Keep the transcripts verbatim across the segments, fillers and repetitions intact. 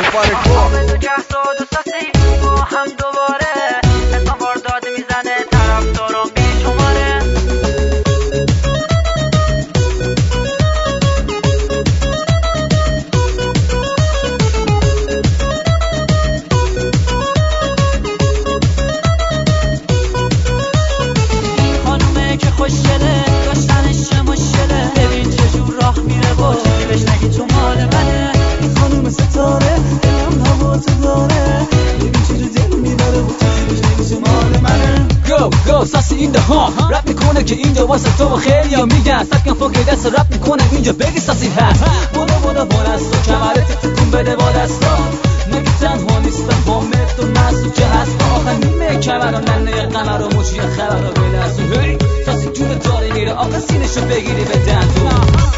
فارکو که ساد و ساسی با هم دوباره اسم وارداد میزنه طرفدارم بیشماره خانومه که خوشگله داشتنش چه مشکله ببین چجور راه میره با چیزی بهش نگی تو مال منه این خانوم ستاره دلم هوا تو داره ببین چجور دل میبره با چیزی بهش نگی تو مال منه گو گو ساسی این ده ها رپ میکنه که اینجا واسه تو خیلی ها میگن سکن فوق دست رپ میکنه اینجا بگی ساسی هست برو برو با دست و کمرت تکون بده با دستا مگه تنها نیستم با مت و مسو که هست آخه نیمه کمر و ننه قمر و مچی خبر و بلرزو هی ساسی جون داره میره آخه سینشو بگیری به دندون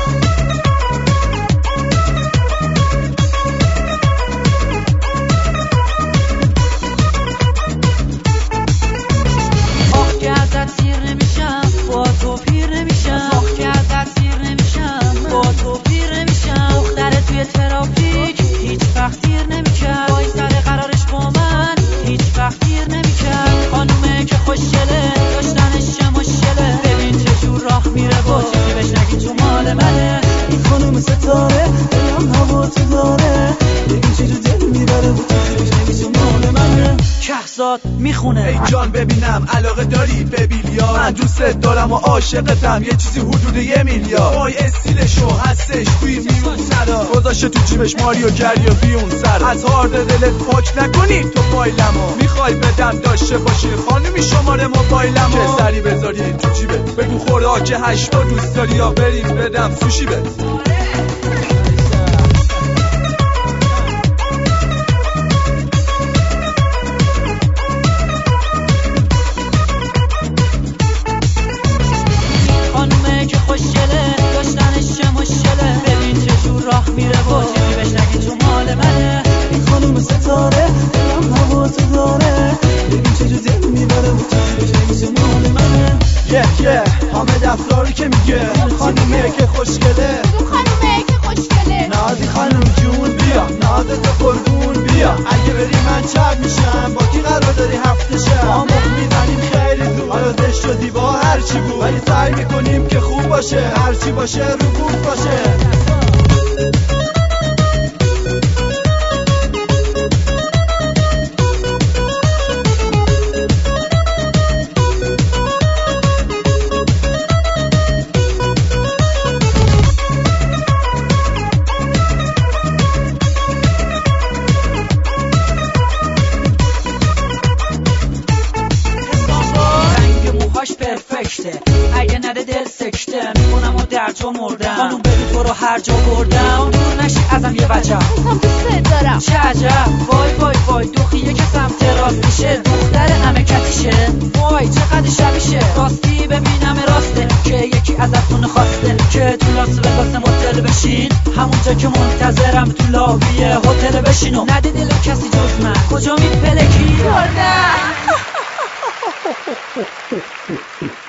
این خانوم ستاره دلم هوا تو داره ببین چجور دل میبره با چیزی بهش نگی تو مال منه کهزاد میخونه ای جان ببینم علاقه داری به بیلیارد من دوست دارم و عاشقتم یه چیزی حدود یه میلیارد وای استیلشو هستش توی میون سرا گذاشته تو جیبش ماریو گریا بیون سر از هارد دلت پاک نکنی تو فایلمو میخوای بدم داشته باشی خانومی شماره موبایلمو که سری بذاری تو جیبه بگو خوراک هشتا دوست داری یا بریم بدم سوشی به خانومه که خوشگله داشتنش چه مشکله ببین چجور راه میره با چیزی بهش نگی تو مال منه این خانوم ستاره دلم هوا تو داره ببین چجور دل میبره با چیزی بهش نگی تو مال منه یه یه حامد افراری که میگه خانومه که خوشگله اون خانومه که خوشگله نازی خانوم جون بیا نازت قربون بیا اگه بری من چپ میشم با کی قرار داری هفته شب ما مخ میزنیم خیلی زود حالا زشت و دیوا هرچی بود ولی سعی میکنیم که خوب باشه هرچی باشه رو بود باشه اگه نده دل سکته میکنم و در تو مردم خانوم ببین تو رو هر جا بردم دور نشی ازم یه وجب حسام دوست دارم چه عجب وای وای وای دوخیه که سمت راست میشه دختر همه کتیشه وای چقدر شبیشه راستی ببینم راسته که یکی ازتون خواسته که تو لاس وگاس متل بشین همونجا که منتظرم تو لابی هتل بشین و نده دل کسی جز من کجا میپلکی بردم